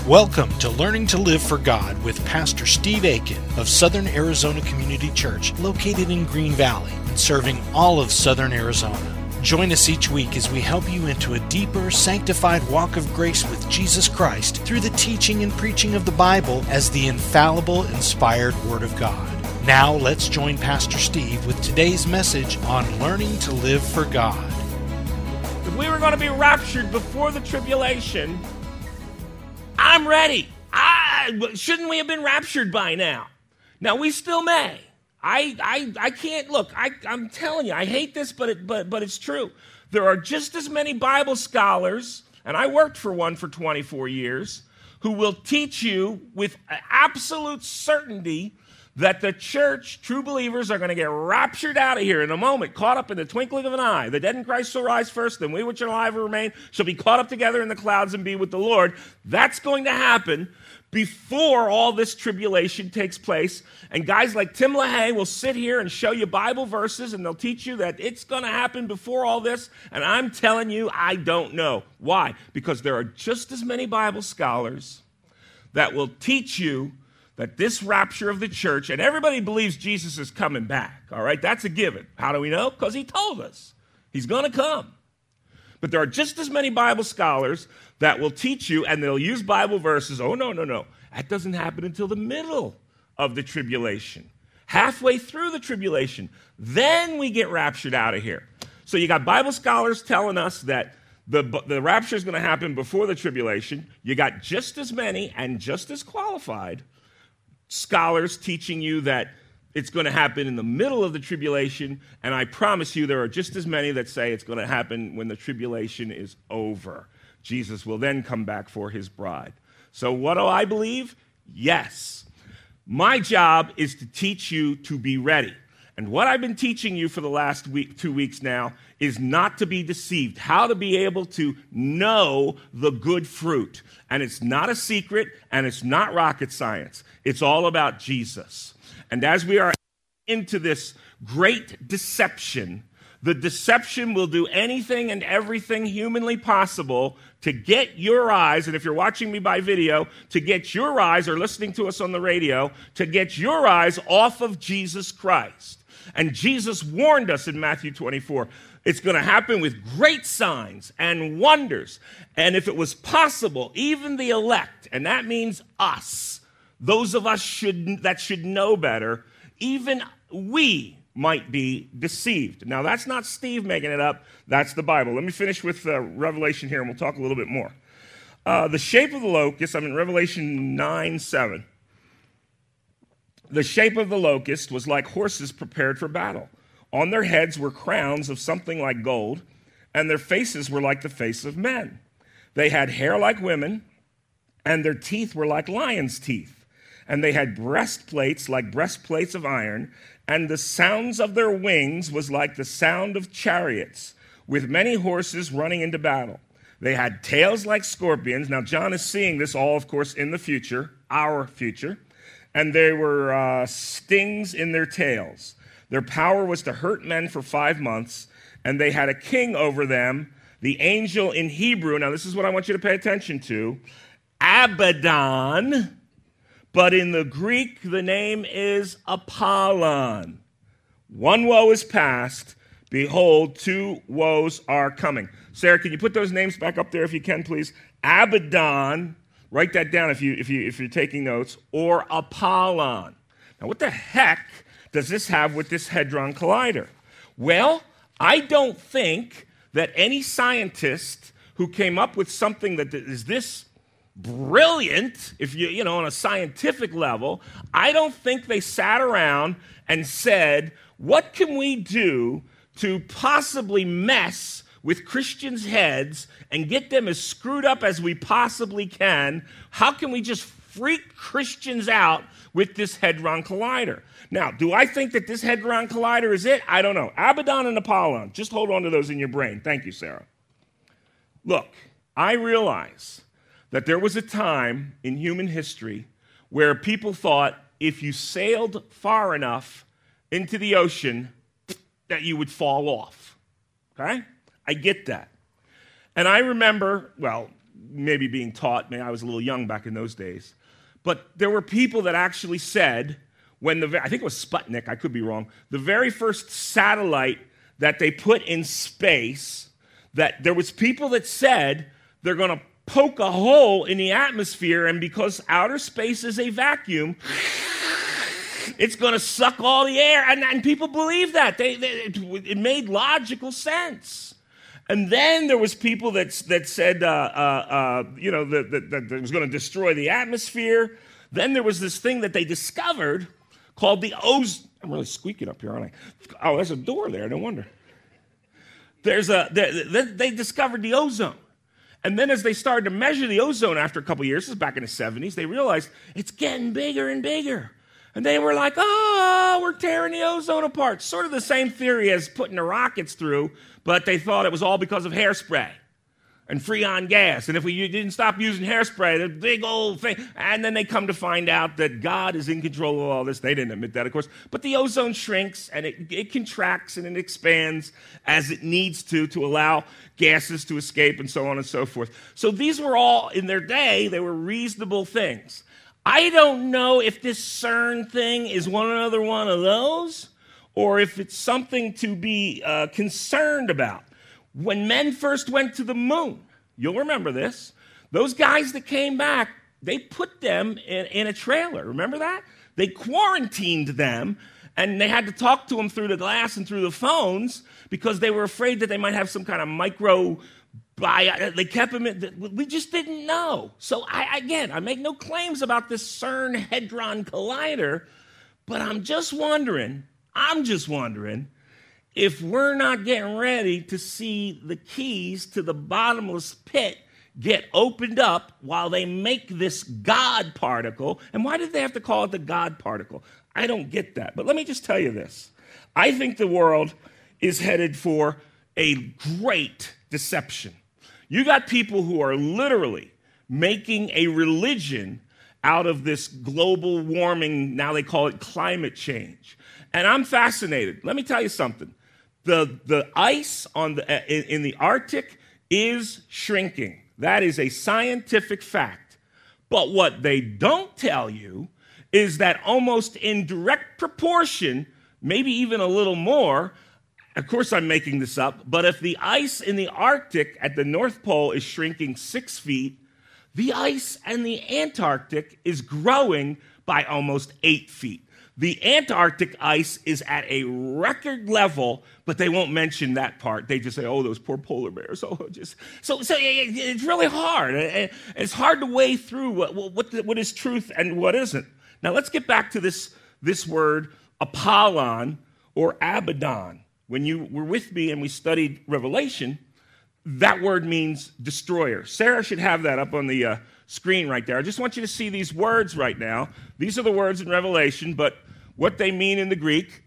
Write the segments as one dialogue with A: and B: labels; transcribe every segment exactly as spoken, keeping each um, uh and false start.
A: Welcome to Learning to Live for God with Pastor Steve Aiken of Southern Arizona Community Church, located in Green Valley and serving all of Southern Arizona. Join us each week as we help you into a deeper, sanctified walk of grace with Jesus Christ through the teaching and preaching of the Bible as the infallible, inspired Word of God. Now let's join Pastor Steve with today's message on learning to live for God.
B: If we were going to be raptured before the tribulation, I'm ready. I, shouldn't we have been raptured by now? Now, we still may. I I, I can't, look, I, I'm telling you, I hate this, but, it, but, but it's true. There are just as many Bible scholars, and I worked for one for twenty-four years, who will teach you with absolute certainty that the church, true believers, are going to get raptured out of here in a moment, caught up in the twinkling of an eye. The dead in Christ shall rise first, then we which are alive and remain shall be caught up together in the clouds and be with the Lord. That's going to happen before all this tribulation takes place. And guys like Tim LaHaye will sit here and show you Bible verses, and they'll teach you that it's going to happen before all this. And I'm telling you, I don't know. Why? Because there are just as many Bible scholars that will teach you that this rapture of the church, and everybody believes Jesus is coming back, all right? That's a given. How do we know? Because he told us. He's going to come. But there are just as many Bible scholars that will teach you, and they'll use Bible verses. Oh, no, no, no. That doesn't happen until the middle of the tribulation. Halfway through the tribulation. Then we get raptured out of here. So you got Bible scholars telling us that the, the rapture is going to happen before the tribulation. You got just as many and just as qualified scholars teaching you that it's going to happen in the middle of the tribulation, and I promise you there are just as many that say it's going to happen when the tribulation is over. Jesus will then come back for his bride. So what do I believe? Yes. My job is to teach you to be ready. And what I've been teaching you for the last week, two weeks now is not to be deceived, how to be able to know the good fruit. And it's not a secret, and it's not rocket science. It's all about Jesus. And as we are into this great deception, the deception will do anything and everything humanly possible to get your eyes, and if you're watching me by video, to get your eyes, or listening to us on the radio, to get your eyes off of Jesus Christ. And Jesus warned us in Matthew twenty-four, it's going to happen with great signs and wonders. And if it was possible, even the elect, and that means us, those of us should, that should know better, even we might be deceived. Now, that's not Steve making it up. That's the Bible. Let me finish with uh, Revelation here, and we'll talk a little bit more. Uh, the shape of the locust, I'm in Revelation nine seven. The shape of the locust was like horses prepared for battle. On their heads were crowns of something like gold, and their faces were like the face of men. They had hair like women, and their teeth were like lions' teeth. And they had breastplates like breastplates of iron, and the sounds of their wings was like the sound of chariots, with many horses running into battle. They had tails like scorpions. Now, John is seeing this all, of course, in the future, our future. And there were uh, stings in their tails. Their power was to hurt men for five months, and they had a king over them, the angel in Hebrew. Now, this is what I want you to pay attention to. Abaddon, but in the Greek, the name is Apollon. One woe is past. Behold, two woes are coming. Sarah, can you put those names back up there if you can, please? Abaddon. Write that down if, you, if, you, if you're taking notes. Or Apollon. Now, what the heck does this have with this Hadron Collider? Well, I don't think that any scientist who came up with something that is this brilliant, if you, you know, on a scientific level, I don't think they sat around and said, what can we do to possibly mess with Christians' heads and get them as screwed up as we possibly can? How can we just freak Christians out with this Hadron Collider? Now, do I think that this Hadron Collider is it? I don't know. Abaddon and Apollon. Just hold on to those in your brain. Thank you, Sarah. Look, I realize that there was a time in human history where people thought if you sailed far enough into the ocean that you would fall off. Okay? I get that. And I remember, well, maybe being taught. Maybe I was a little young back in those days. But there were people that actually said, when the, I think it was Sputnik, I could be wrong, the very first satellite that they put in space, that there was people that said they're going to poke a hole in the atmosphere, and because outer space is a vacuum, it's going to suck all the air. And, and people believed that. They, they, it, it made logical sense. And then there was people that, that said, uh, uh, uh, you know, that, that, that it was going to destroy the atmosphere. Then there was this thing that they discovered called the ozone. I'm really squeaking up here, aren't I? Oh, there's a door there. No wonder. There's a. They, they discovered the ozone. And then as they started to measure the ozone after a couple of years, this is back in the seventies, they realized it's getting bigger and bigger. And they were like, oh, we're tearing the ozone apart. Sort of the same theory as putting the rockets through, but they thought it was all because of hairspray and Freon gas. And if we didn't stop using hairspray, the big old thing. And then they come to find out that God is in control of all this. They didn't admit that, of course. But the ozone shrinks, and it, it contracts, and it expands as it needs to to allow gases to escape, and so on and so forth. So these were all, in their day, they were reasonable things. I don't know if this CERN thing is one another one of those, or if it's something to be uh, concerned about. When men first went to the moon, you'll remember this, those guys that came back, they put them in, in a trailer. Remember that? They quarantined them, and they had to talk to them through the glass and through the phones because they were afraid that they might have some kind of micro bio. They kept them in. We just didn't know. So, I, again, I make no claims about this CERN Hadron Collider, but I'm just wondering, I'm just wondering, if we're not getting ready to see the keys to the bottomless pit get opened up while they make this God particle. And why did they have to call it the God particle? I don't get that. But let me just tell you this. I think the world is headed for a great deception. You got people who are literally making a religion out of this global warming, now they call it climate change. And I'm fascinated. Let me tell you something. The, the ice on the, in, in the Arctic is shrinking. That is a scientific fact. But what they don't tell you is that almost in direct proportion, maybe even a little more, of course I'm making this up, but if the ice in the Arctic at the North Pole is shrinking six feet, the ice in the Antarctic is growing by almost eight feet. The Antarctic ice is at a record level, but they won't mention that part. They just say, oh, those poor polar bears. Oh, just so, so it's really hard. It's hard to weigh through what, what, what is truth and what isn't. Now, let's get back to this, this word, Apollon or Abaddon. When you were with me and we studied Revelation, that word means destroyer. Sarah should have that up on the uh, screen right there. I just want you to see these words right now. These are the words in Revelation, but what they mean in the Greek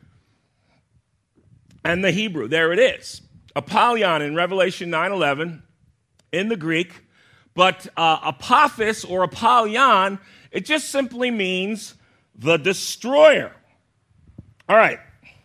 B: and the Hebrew. There it is. Apollyon in Revelation nine eleven in the Greek, but uh, Apophis or Apollyon, it just simply means the destroyer. All right.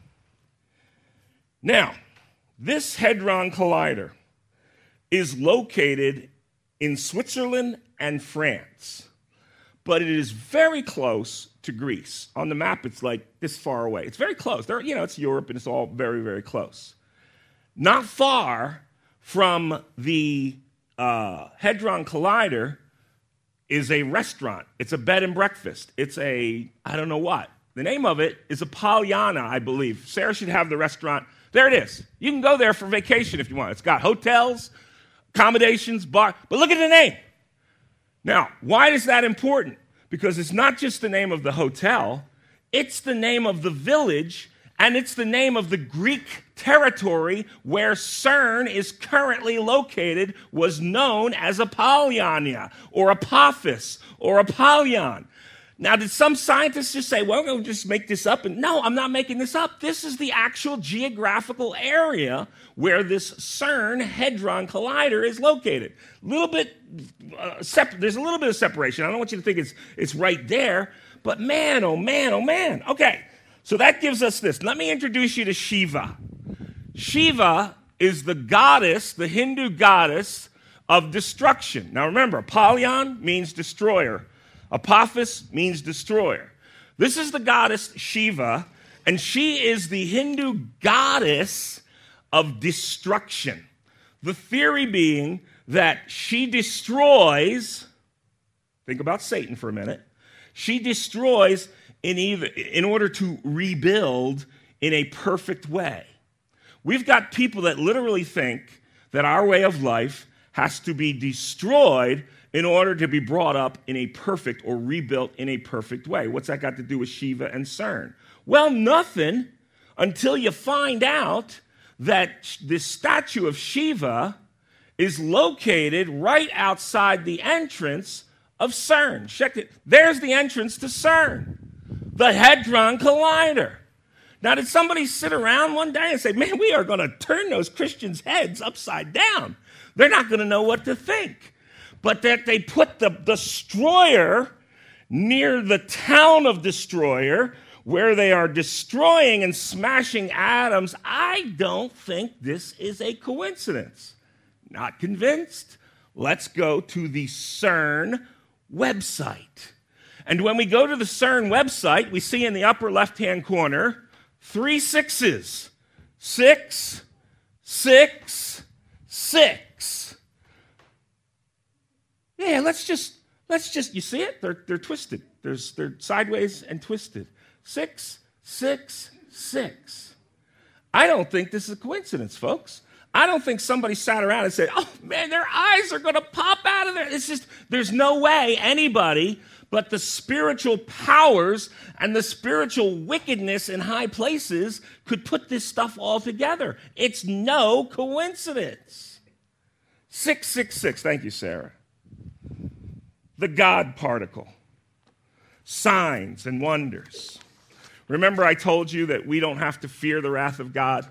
B: Now, this Hadron Collider is located in Switzerland and France, but it is very close to Greece. On the map, it's like this far away. It's very close. There, you know, it's Europe, and it's all very, very close. Not far from the uh, Hadron Collider is a restaurant. It's a bed and breakfast. It's a, I don't know what. The name of it is Apollyon, I believe. Sarah should have the restaurant. There it is. You can go there for vacation if you want. It's got hotels, accommodations, bar. But look at the name. Now, why is that important? Because it's not just the name of the hotel, it's the name of the village, and it's the name of the Greek territory where CERN is currently located, was known as Apollonia, or Apophis, or Apollyon. Now, did some scientists just say, well, we'll just make this up? And no, I'm not making this up. This is the actual geographical area where this CERN Hadron Collider is located. A little bit, uh, sep- there's a little bit of separation. I don't want you to think it's, it's right there, but man, oh man, oh man. Okay, so that gives us this. Let me introduce you to Shiva. Shiva is the goddess, the Hindu goddess of destruction. Now remember, Apollyon means destroyer. Apophis means destroyer. This is the goddess Shiva, and she is the Hindu goddess of destruction. The theory being that she destroys, think about Satan for a minute, she destroys in, either, in order to rebuild in a perfect way. We've got people that literally think that our way of life has to be destroyed in order to be brought up in a perfect or rebuilt in a perfect way. What's that got to do with Shiva and CERN? Well, nothing until you find out that this statue of Shiva is located right outside the entrance of CERN. Check it. There's the entrance to CERN, the Hadron Collider. Now, did somebody sit around one day and say, man, we are going to turn those Christians' heads upside down? They're not going to know what to think. But that they put the destroyer near the town of Destroyer, where they are destroying and smashing atoms, I don't think this is a coincidence. Not convinced? Let's go to the CERN website. And when we go to the CERN website, we see in the upper left-hand corner three sixes. Six, six, six. Yeah, let's just, let's just, you see it? They're, they're twisted. There's, they're sideways and twisted. Six, six, six. I don't think this is a coincidence, folks. I don't think somebody sat around and said, oh, man, their eyes are going to pop out of there. It's just, there's no way anybody but the spiritual powers and the spiritual wickedness in high places could put this stuff all together. It's no coincidence. six six six. Thank you, Sarah. The God particle. Signs and wonders. Remember I told you that we don't have to fear the wrath of God?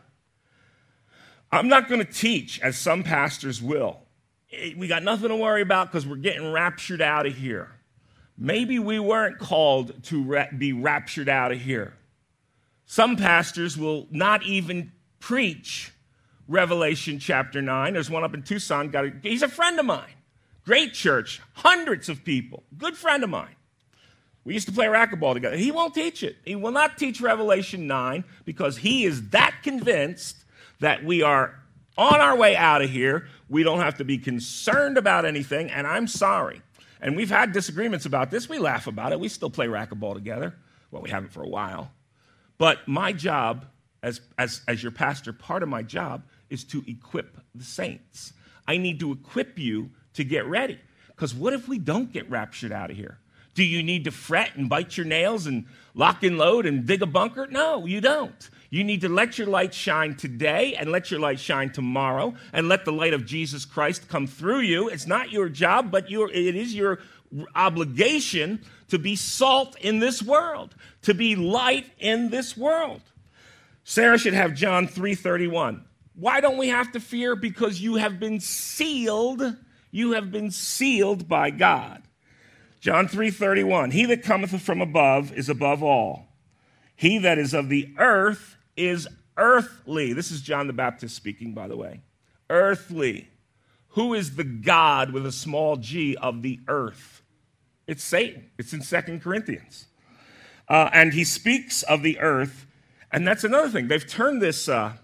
B: I'm not going to teach, as some pastors will. We got nothing to worry about because we're getting raptured out of here. Maybe we weren't called to ra- be raptured out of here. Some pastors will not even preach Revelation chapter nine. There's one up in Tucson. Got a, he's a friend of mine. Great church, hundreds of people. Good friend of mine. We used to play racquetball together. He won't teach it. He will not teach Revelation nine because he is that convinced that we are on our way out of here. We don't have to be concerned about anything, and I'm sorry. And we've had disagreements about this. We laugh about it. We still play racquetball together. Well, we haven't for a while. But my job as, as, as your pastor, part of my job is to equip the saints. I need to equip you to get ready. Because what if we don't get raptured out of here? Do you need to fret and bite your nails and lock and load and dig a bunker? No, you don't. You need to let your light shine today and let your light shine tomorrow and let the light of Jesus Christ come through you. It's not your job, but your, it is your obligation to be salt in this world, to be light in this world. Sarah should have John three thirty-one. Why don't we have to fear? Because you have been sealed. You have been sealed by God. John three thirty-one. He that cometh from above is above all. He that is of the earth is earthly. This is John the Baptist speaking, by the way. Earthly. Who is the God with a small g of the earth? It's Satan. It's in Second Corinthians. Uh, and he speaks of the earth. And that's another thing. They've turned this uh,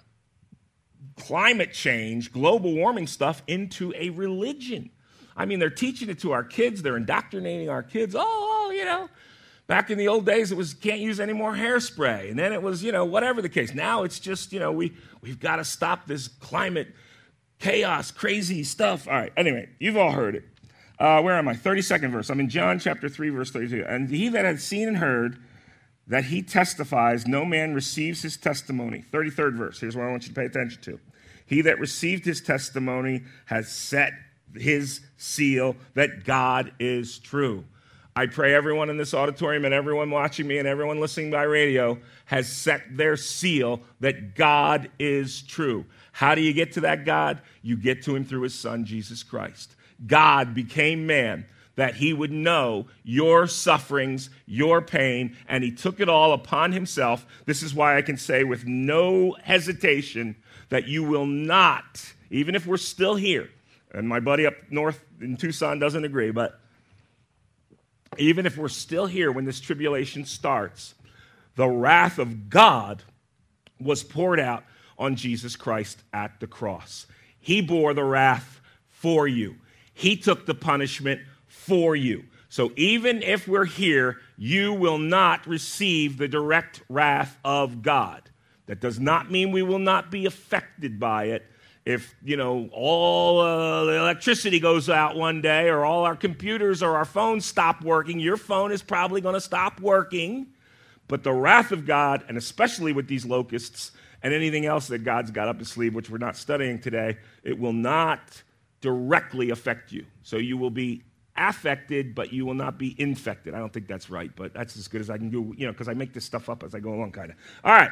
B: climate change, global warming stuff into a religion. I mean, they're teaching it to our kids. They're indoctrinating our kids. Oh, you know, back in the old days, it was can't use any more hairspray. And then it was, you know, whatever the case. Now it's just, you know, we, we've got to stop this climate chaos, crazy stuff. All right, anyway, you've all heard it. Uh, where am I? thirty-second verse. I'm in John chapter three, verse thirty-two. And he that had seen and heard that he testifies, no man receives his testimony. thirty-third verse. Here's what I want you to pay attention to. He that received his testimony has set his seal that God is true. I pray everyone in this auditorium and everyone watching me and everyone listening by radio has set their seal that God is true. How do you get to that God? You get to him through his son, Jesus Christ. God became man that he would know your sufferings, your pain, and he took it all upon himself. This is why I can say with no hesitation that you will not, even if we're still here, And my buddy up north in Tucson doesn't agree, but even if we're still here when this tribulation starts, the wrath of God was poured out on Jesus Christ at the cross. He bore the wrath for you. He took the punishment for you. So even if we're here, you will not receive the direct wrath of God. That does not mean we will not be affected by it. If, you know, all uh, the electricity goes out one day, or all our computers or our phones stop working, your phone is probably going to stop working. But the wrath of God, and especially with these locusts and anything else that God's got up his sleeve, which we're not studying today, it will not directly affect you. So you will be affected, but you will not be infected. I don't think that's right, but that's as good as I can do, you know, because I make this stuff up as I go along, kind of. All right.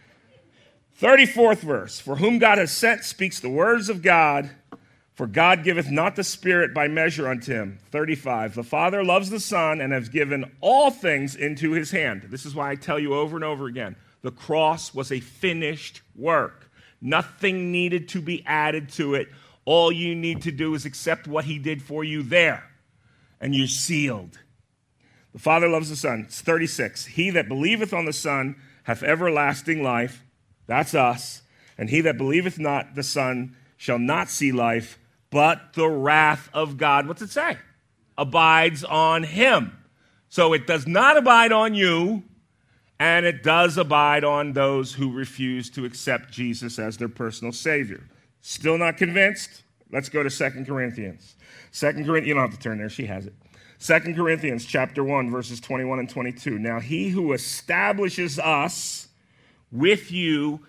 B: thirty-fourth verse. For whom God has sent speaks the words of God, for God giveth not the Spirit by measure unto him. thirty-five. The Father loves the Son and has given all things into his hand. This is why I tell you over and over again, the cross was a finished work. Nothing needed to be added to it. All you need to do is accept what he did for you there, and you're sealed. The Father loves the Son. It's thirty-six. He that believeth on the Son hath everlasting life. That's us. And he that believeth not the Son shall not see life, but the wrath of God. What's it say? Abides on him. So it does not abide on you, and it does abide on those who refuse to accept Jesus as their personal Savior. Still not convinced? Let's go to Second Corinthians. Second Corinthians, you don't have to turn there, she has it. Second Corinthians chapter one, verses twenty-one and twenty-two. Now he who establishes us with you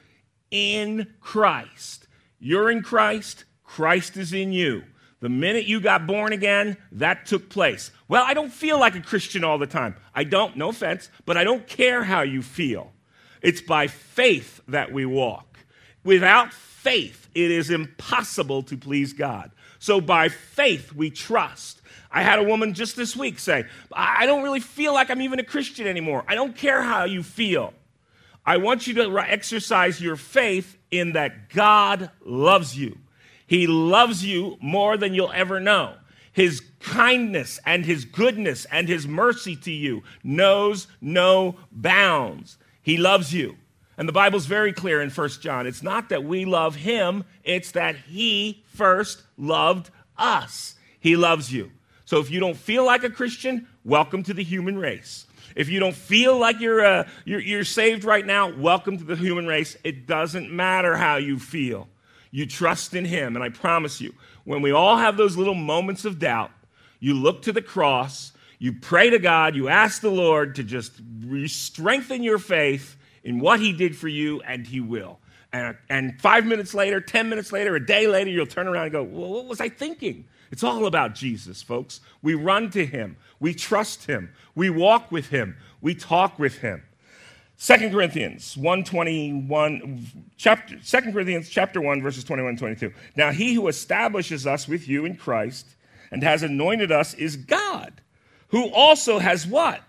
B: in Christ. You're in Christ, Christ is in you. The minute you got born again, that took place. Well, I don't feel like a Christian all the time. I don't, no offense, but I don't care how you feel. It's by faith that we walk. Without faith, it is impossible to please God. So by faith, we trust. I had a woman just this week say, I don't really feel like I'm even a Christian anymore. I don't care how you feel. I want you to exercise your faith in that God loves you. He loves you more than you'll ever know. His kindness and his goodness and his mercy to you knows no bounds. He loves you. And the Bible's very clear in First John. It's not that we love him, it's that he first loved us. He loves you. So if you don't feel like a Christian, welcome to the human race. If you don't feel like you're, uh, you're, you're saved right now, welcome to the human race. It doesn't matter how you feel. You trust in him, and I promise you, when we all have those little moments of doubt, you look to the cross, you pray to God, you ask the Lord to just strengthen your faith in what he did for you, and he will. And, and five minutes later, ten minutes later, a day later, you'll turn around and go, well, what was I thinking? It's all about Jesus, folks. We run to him. We trust him. We walk with him. We talk with him. Second Corinthians one twenty-one, chapter, Second Corinthians chapter one, verses twenty-one and twenty-two. Now he who establishes us with you in Christ and has anointed us is God, who also has what?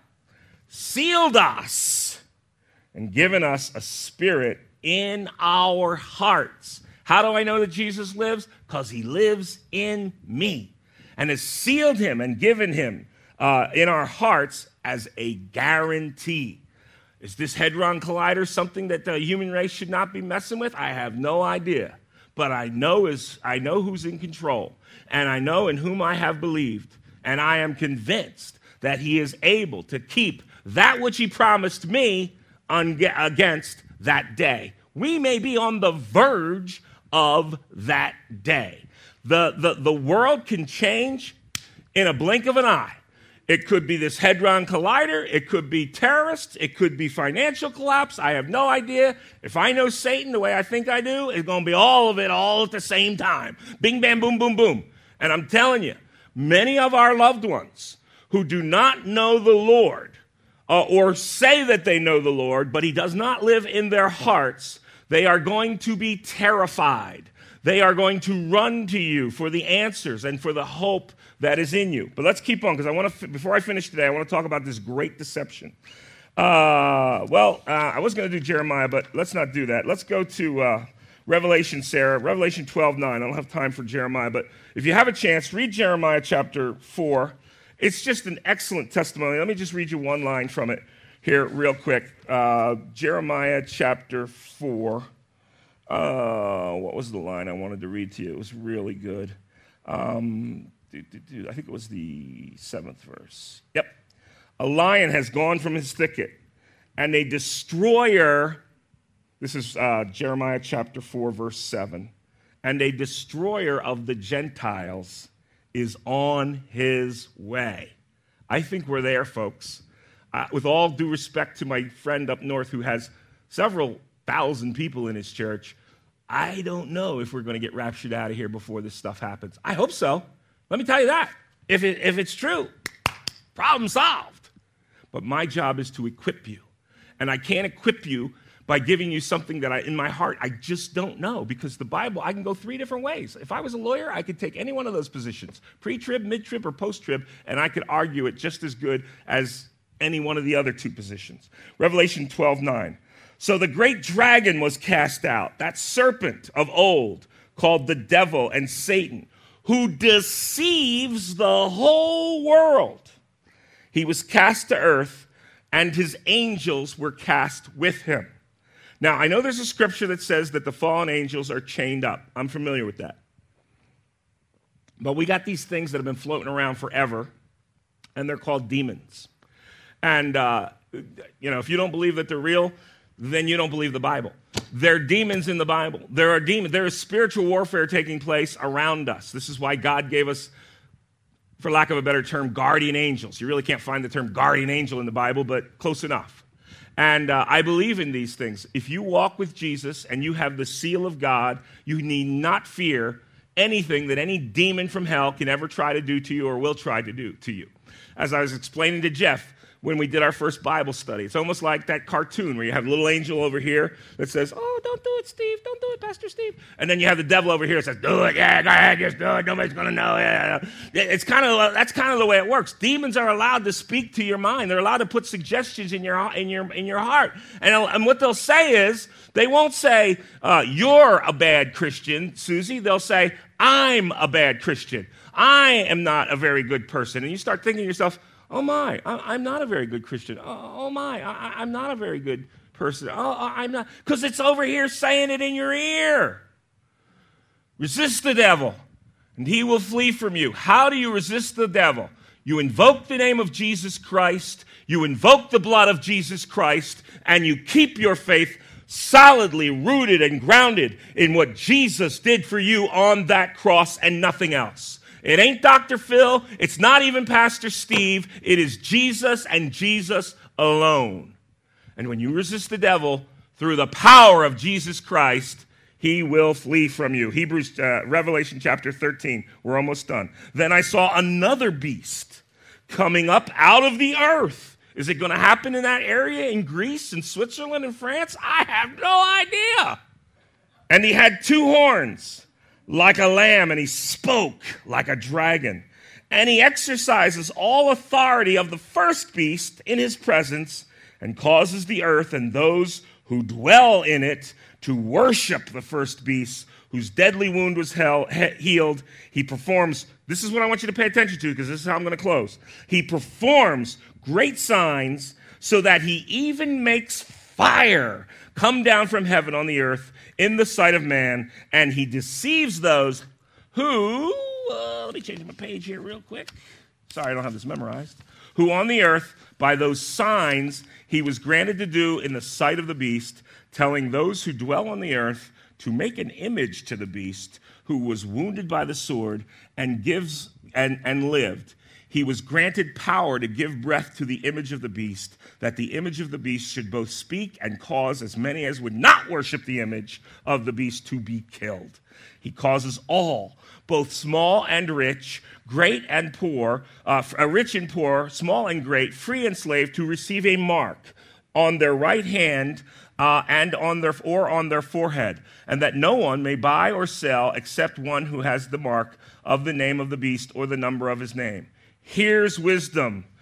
B: Sealed us and given us a spirit in our hearts. How do I know that Jesus lives? Because he lives in me and has sealed him and given him uh, in our hearts as a guarantee. Is this Hadron Collider something that the human race should not be messing with? I have no idea. But I know is I know who's in control, and I know in whom I have believed, and I am convinced that he is able to keep that which he promised me un- against that day. We may be on the verge of that day. The, the, the world can change in a blink of an eye. It could be this Hadron Collider. It could be terrorists. It could be financial collapse. I have no idea. If I know Satan the way I think I do, it's going to be all of it all at the same time. Bing, bam, boom, boom, boom. And I'm telling you, many of our loved ones who do not know the Lord uh, or say that they know the Lord, but he does not live in their hearts, they are going to be terrified. They are going to run to you for the answers and for the hope that is in you. But let's keep on, because I want to. Before I finish today, I want to talk about this great deception. Uh, well, uh, I was going to do Jeremiah, but let's not do that. Let's go to uh, Revelation, Sarah, Revelation twelve nine. I don't have time for Jeremiah, but if you have a chance, read Jeremiah chapter four. It's just an excellent testimony. Let me just read you one line from it here real quick. Uh, Jeremiah chapter four. Uh, what was the line I wanted to read to you? It was really good. Um, do, do, do, I think it was the seventh verse. Yep. A lion has gone from his thicket, and a destroyer, this is uh, Jeremiah chapter four, verse seven, and a destroyer of the Gentiles is on his way. I think we're there, folks. Uh, with all due respect to my friend up north who has several thousand people in his church, I don't know if we're going to get raptured out of here before this stuff happens. I hope so. Let me tell you that. If, it, if it's true, problem solved. But my job is to equip you. And I can't equip you by giving you something that I, in my heart, I just don't know. Because the Bible, I can go three different ways. If I was a lawyer, I could take any one of those positions, pre-trib, mid-trib, or post-trib, and I could argue it just as good as any one of the other two positions. Revelation twelve nine. So the great dragon was cast out, that serpent of old, called the devil and Satan, who deceives the whole world. He was cast to earth, and his angels were cast with him. Now, I know there's a scripture that says that the fallen angels are chained up. I'm familiar with that. But we got these things that have been floating around forever, and they're called demons. And, uh, you know, if you don't believe that they're real, then you don't believe the Bible. There are demons in the Bible. There are demons. There is spiritual warfare taking place around us. This is why God gave us, for lack of a better term, guardian angels. You really can't find the term guardian angel in the Bible, but close enough. And uh, I believe in these things. If you walk with Jesus and you have the seal of God, you need not fear anything that any demon from hell can ever try to do to you or will try to do to you. As I was explaining to Jeff when we did our first Bible study, it's almost like that cartoon where you have a little angel over here that says, oh, don't do it, Steve. Don't do it, Pastor Steve. And then you have the devil over here that says, do it. Yeah, go ahead. Just do it. Nobody's going to know. Yeah. It's kind of, that's kind of the way it works. Demons are allowed to speak to your mind. They're allowed to put suggestions in your, in your, in your heart. And, and what they'll say is, they won't say, uh, you're a bad Christian, Susie. They'll say, I'm a bad Christian. I am not a very good person. And you start thinking to yourself, oh my, I, I'm not a very good Christian. Oh, oh my, I, I'm not a very good person. Oh, I'm not, because it's over here saying it in your ear. Resist the devil, and he will flee from you. How do you resist the devil? You invoke the name of Jesus Christ, you invoke the blood of Jesus Christ, and you keep your faith solidly rooted and grounded in what Jesus did for you on that cross and nothing else. It ain't Doctor Phil. It's not even Pastor Steve. It is Jesus and Jesus alone. And when you resist the devil through the power of Jesus Christ, he will flee from you. Hebrews, uh, Revelation chapter thirteen. We're almost done. Then I saw another beast coming up out of the earth. Is it going to happen in that area in Greece and Switzerland and France? I have no idea. And he had two horns, like a lamb, and he spoke like a dragon. And he exercises all authority of the first beast in his presence and causes the earth and those who dwell in it to worship the first beast, whose deadly wound was hell, he- healed. He performs, this is what I want you to pay attention to, because this is how I'm going to close. He performs great signs so that he even makes fire come down from heaven on the earth in the sight of man, and he deceives those who, uh, let me change my page here real quick. Sorry, I don't have this memorized. Who on the earth, by those signs he was granted to do in the sight of the beast, telling those who dwell on the earth to make an image to the beast who was wounded by the sword and gives and, and lived. He was granted power to give breath to the image of the beast, that the image of the beast should both speak and cause as many as would not worship the image of the beast to be killed. He causes all, both small and rich, great and poor, uh, rich and poor, small and great, free and slave, to receive a mark on their right hand uh, and on their or on their forehead, and that no one may buy or sell except one who has the mark of the name of the beast or the number of his name. Here's wisdom.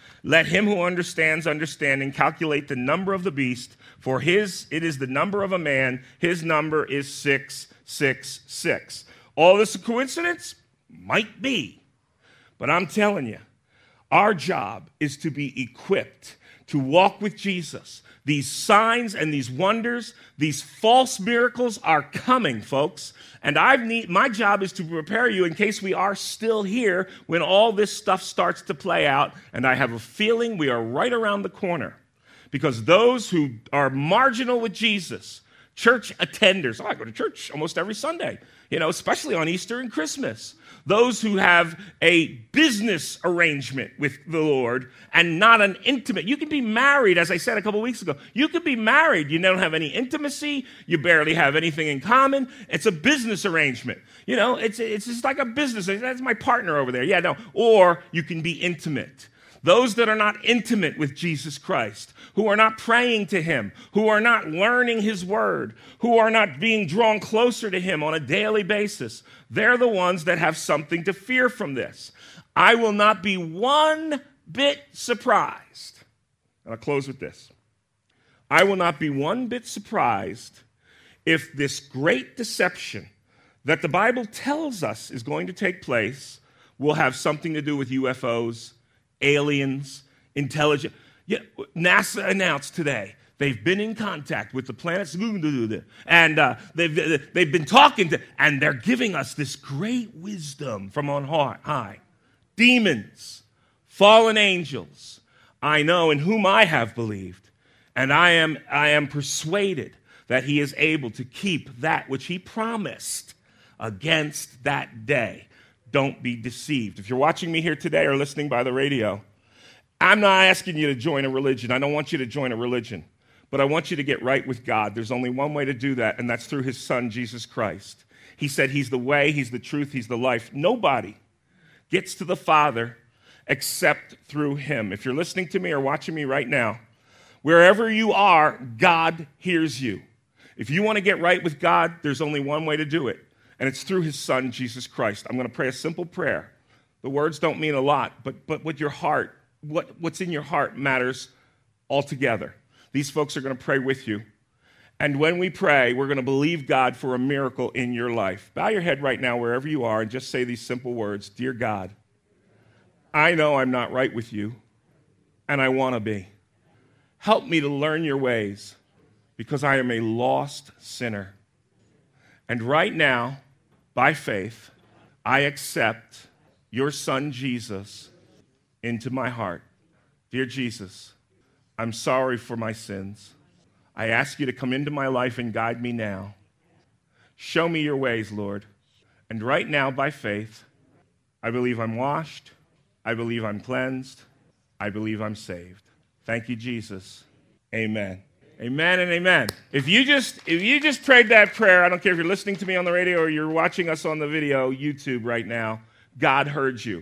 B: Let him who understands understanding calculate the number of the beast, for his it is the number of a man. His number is six six six. All this a coincidence? Might be. But I'm telling you, our job is to be equipped to walk with Jesus. These signs and these wonders, these false miracles are coming, folks. And I've need, my job is to prepare you in case we are still here when all this stuff starts to play out. And I have a feeling we are right around the corner. Because those who are marginal with Jesus, church attenders, oh, I go to church almost every Sunday, you know, especially on Easter and Christmas. Those who have a business arrangement with the Lord and not an intimate. You can be married, as I said a couple weeks ago. You could be married. You don't have any intimacy. You barely have anything in common. It's a business arrangement. You know, it's, it's just like a business. That's my partner over there. Yeah, no. Or you can be intimate. Those that are not intimate with Jesus Christ, who are not praying to him, who are not learning his word, who are not being drawn closer to him on a daily basis, they're the ones that have something to fear from this. I will not be one bit surprised. And I'll close with this. I will not be one bit surprised if this great deception that the Bible tells us is going to take place will have something to do with U F Os, aliens, intelligent. Yeah, NASA announced today they've been in contact with the planets, and uh, they've they've been talking to, and they're giving us this great wisdom from on high. Demons, fallen angels, I know in whom I have believed, and I am I am persuaded that he is able to keep that which he promised against that day. Don't be deceived. If you're watching me here today or listening by the radio, I'm not asking you to join a religion. I don't want you to join a religion, but I want you to get right with God. There's only one way to do that, and that's through his son, Jesus Christ. He said he's the way, he's the truth, he's the life. Nobody gets to the Father except through him. If you're listening to me or watching me right now, wherever you are, God hears you. If you want to get right with God, there's only one way to do it. And it's through his son, Jesus Christ. I'm going to pray a simple prayer. The words don't mean a lot, but but what your heart, what, what's in your heart matters altogether. These folks are going to pray with you. And when we pray, we're going to believe God for a miracle in your life. Bow your head right now wherever you are and just say these simple words. Dear God, I know I'm not right with you, and I want to be. Help me to learn your ways, because I am a lost sinner. And right now, by faith, I accept your son, Jesus, into my heart. Dear Jesus, I'm sorry for my sins. I ask you to come into my life and guide me now. Show me your ways, Lord. And right now, by faith, I believe I'm washed. I believe I'm cleansed. I believe I'm saved. Thank you, Jesus. Amen. Amen and amen. If you just if you just prayed that prayer, I don't care if you're listening to me on the radio or you're watching us on the video, YouTube right now, God heard you.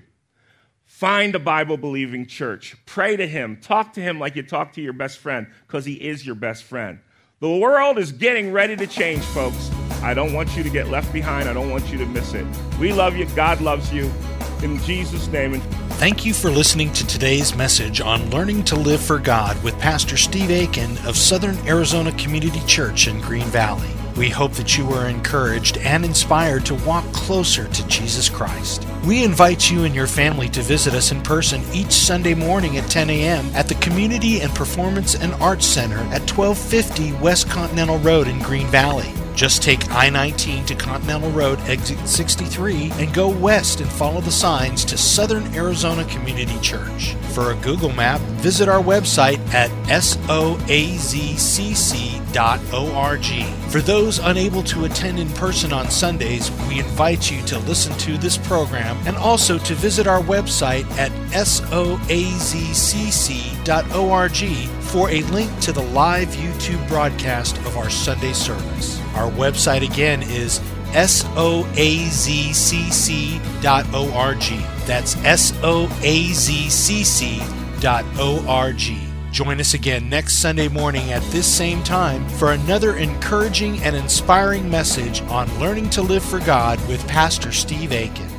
B: Find a Bible-believing church. Pray to him. Talk to him like you talk to your best friend, because he is your best friend. The world is getting ready to change, folks. I don't want you to get left behind. I don't want you to miss it. We love you. God loves you. In Jesus' name.
A: Thank you for listening to today's message on Learning to Live for God with Pastor Steve Aiken of Southern Arizona Community Church in Green Valley. We hope that you were encouraged and inspired to walk closer to Jesus Christ. We invite you and your family to visit us in person each Sunday morning at ten a.m. at the Community and Performance and Arts Center at twelve fifty West Continental Road in Green Valley. Just take I nineteen to Continental Road, exit sixty-three, and go west and follow the signs to Southern Arizona Community Church. For a Google map, visit our website at S O A Z C C dot org. For those unable to attend in person on Sundays, we invite you to listen to this program and also to visit our website at S O A Z C C dot org for a link to the live YouTube broadcast of our Sunday service. Our website again is S O A Z C C dot org. That's S O A Z C C dot org. Join us again next Sunday morning at this same time for another encouraging and inspiring message on Learning to Live for God with Pastor Steve Aiken.